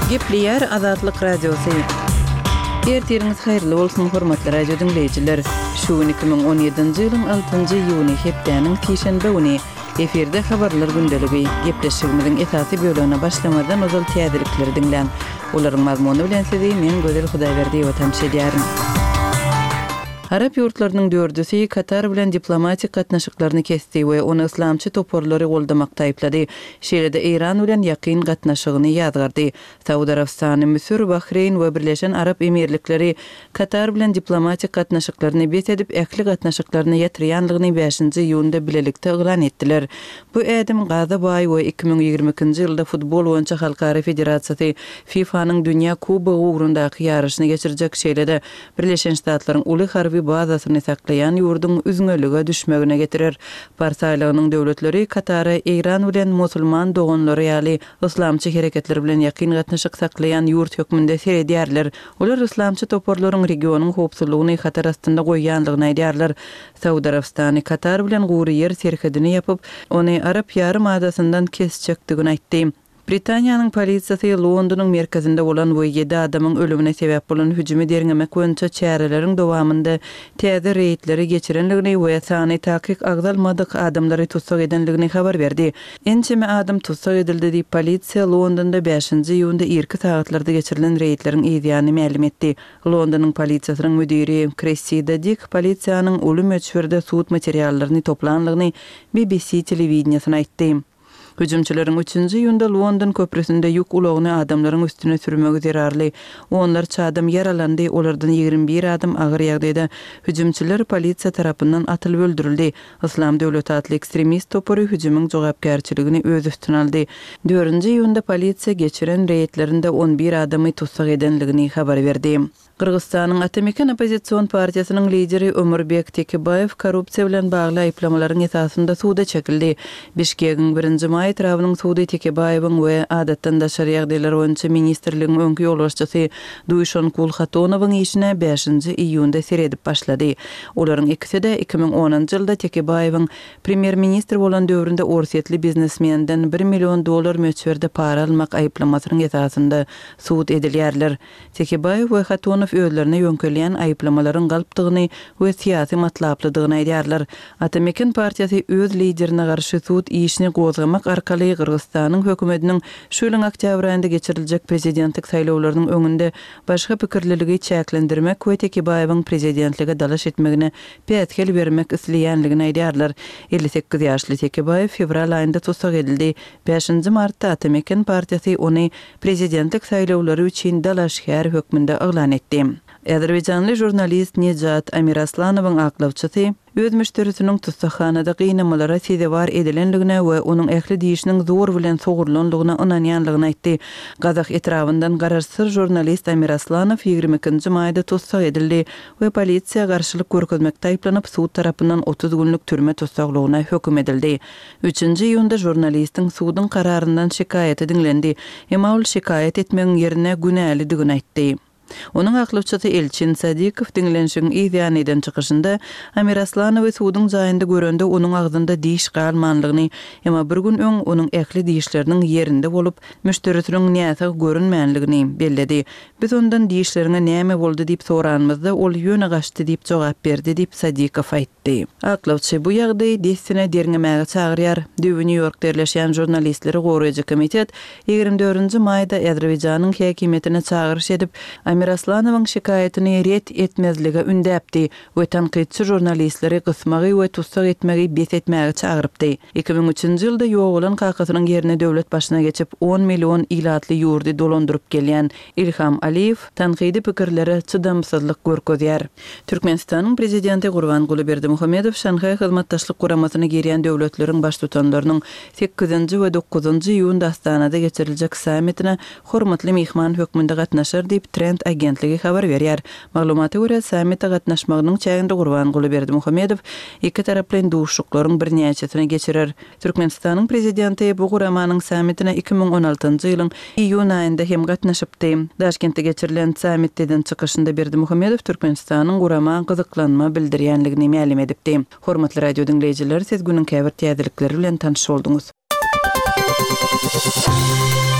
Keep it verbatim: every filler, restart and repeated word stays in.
Gepliyer Azatlyk Radiosu. Ertiriniz hayırlı olsun hormatly radio dinleyijiler. Şu iki bin on ýedinji ýylyň altynjy iýuny hepdeniň Tişenbe güni eferde habarlar gündeligi gepleşigimiziň esasy bölügine başlamadan ozal täzelikleri dinlen. Olaryň mazmuny bilen sizi men Gözel Hudaýberdiýew tanış edýärim. Arap ýurtlarynyň dördüsi Katar bilen diplomatik gatnaşyklaryny kesdi we ony islamçy toporlary goldamakda aýplady. Şeýlede Iran bilen ýakyn gatnaşygyny ýazgardy. Saudi Arabistany, Misir, Bahreyn we Birleşen Arap Emirlikleri Katar bilen diplomatik gatnaşyklaryny bet edip äkli gatnaşyklaryny ýetirýänligini beşinji iýunda bilelikde elan etdiler. Bu ädim Gaza baý we iki bin ýygrimi ikinji ýylda futbol boýunça Halkara Federasiýasy FIFA'nyň Dünýä Kubogy ugrundaky ýaryşyny geçirecek şeýlede Birleşen Ştatlaryň uly harby bazasyny saklayan ýurdun üzüňelige düşmegine getirir. Parsaýlygynyň döwletleri Katara, Iran bilen musulman doganlary ýaly islamçy hereketler bilen ýakyn gatnaşyk saklayan ýurt hökmünde seredýärler. Olar islamçy toporlaryň regionyň howpsuzlygyny hatar astynda goýýanlygyny aýdýarlar. Saudi Arabistany Katar bilen gury ýer serhedini ýapyp, ony Arap ýarym adasyndan kesjekdigini aýtdy. Britaniýanyň polisiýasy Londonyň merkezinde bolan we ýedi adamyň ölümine sebäp bolan hüjümi derňemek boýunça çäreleriň dowamında täze reýtleri geçirenligini we sany takyk agzalmadyk adamlary tutsak edenligini habar berdi. Ençeme adam tutsak edildi diýip polisiýa Londonda beşinji iýunda iki saatlarda geçirilen reýtleriň ýa-ni ma'lum etdi. Londonyň polisiýasynyň müdiri Cressida Dick polisiýanyň ölüm öçürde suut materiallaryny toplanlygyny B B C telewizionyna aýtdy. Hüjümçilerin üçinji ýunda London köprüsinde ýük ulagyny adamlaryň üstüne sürmegi zerarly. Onlar çadam yaralandy, olardan ýigirmi bir adam agyr ýagdaýda hüjümçiler polisiýa tarapyndan atylyp öldürildi. Islam döwleti adly ekstremist topory hüjümüň jogapkärçiligini öz üstüne aldy. dördünji ýunda polisiýa geçiren reýtlerinde on bir adamy tutsak edenligini habar berdi. Kırgızstanyň Atemekan opozisiýon partiýasynyň lideri Ömürbek Tekebayew korrupsiýa bilen bagly aýplamalaryň esasynda suwda çekildi. Bişkegiň birinji may trawynyň suwdy Tekebayewiň we adatdan daşary ýagdaýlar boýunça ministrligiň öňkü ýolbaşçysy Duýşan Kulhatonowyň işine beşinji iýunda seredip başlady. Olaryň ikisi de iki bin onunji ýylda Tekebayewiň premier ministr bolan döwründe orsiýetli biznesmenden bir million dollar möçberde para almak aýplamasynyň esasynda suwd edilýärler. Tekebayew we Hatonow öýlerine ýöňkelýän aýplamalaryň galypdygyny we siýasy matlaplydygyny aýdýarlar. Atemekan partiýasy öz liderine garşy suwd işini gozgamak arkaly Kırgızstanyň hökümetiniň şu ýylyň oktýabr aýynda geçiriljek prezidentlik saýlawlarynyň öňünde başga pikirliligi çäklendirmek we Tekebayewiň prezidentlige dalaş etmegine pätgel bermek isleýänligini aýdýarlar. elli sekiz ýaşly Tekebayew fevral aýynda tutsak edildi. beşinji martda Atemekan partiýasy ony prezidentlik saýlawlary üçin dalaşgär hökmünde elan etdi. Azerbaýjanly jurnalist Nejat Amiraslonowyň aklawçysy öz müşterisiniň tutsakhanada gynamalara sebäp edilenligine we onuň ähli diýişiniň zor bilen sogurlanlygyna ynanýanlygyny aýtdy. Gazak etrafyndan gararsyz jurnalist Amiraslonow ýygrimi ikinji maýda tutsak edildi we polisiýa garşylyk görkezmekde aýplanyp suwd tarapyndan otuz günlük türme tutsaklygyna hökm edildi. üçinji iýunda jurnalistiň suwdyň kararyndan şikaýaty dinlendi. Emma ol şikaýat etmegiň ýerine günälidigini aýtdy. Onun aklawçysy Elçin Sadikow dinlenşiň ýa-niden çykyşynda Amiraslonow suwdyň jaýynda görende onuň agzynda diýiş galmanlygyny, emma bir gün öň onuň ähli diýişleriniň ýerinde bolup, müşterisiniň näse görünmänligini belledi. Biz ondan diýişlerine näme boldy diýip soranmyzda ol ýöne gaçdy diýip jogap berdi diýip Sadikow aýtdy. Aklawçy bu ýagdaý destine derňemäge çagyrýar. New Yorkda ýerleşýän jurnalistleri goraýjy komitet ýygrimi dördünji maýda Azerbaýjanyň häkimetine çagyryş edip Amiraslonowyň şikaýatyny ret etmezlige ündäpdi we tanqidçi jurnalistleri gysmagy we tutsak etmegi bet etmäge çagyrypdy. iki bin üçinji ýylda ýok bolan kakasynyň ýerine döwlet başyna geçip on million ilatly ýurdy dolandyryp gelýän Ilham Aliýew tanqidi pikirleri çydamsızlyk görkezýär. Türkmenistanyň prezidenti Gurbanguly Berdimuhamedow Şanhaý hyzmatdaşlyk guramasyny gerýän döwletleriň baş tutanlarynyň sekizinji we dokuzunji iýunda Astanada geçiriljek sammitine hormatly mehman hökmünde gatnaşar diýip Trend agentligi habar berýär. Maglumaty görä sammitde gatnaşmagynyň çäginde Gurbanguly Berdimuhamedow iki taraply duşuklaryň birnäçesini geçirer. Türkmenistanyň prezidenti bu guramanyň sammitine iki bin on altynjy ýylyň iýun aýynda hem gatnaşypdy. Daşkentde geçirilen sammitden çykyşynda Berdimuhamedow Türkmenistanyň gurama gyzyklanma bildirýänligini ma'lum edipdi. Hormatly radio dinleýijiler, siz günüň käbir täzelikleri bilen tanyş bolduňuz.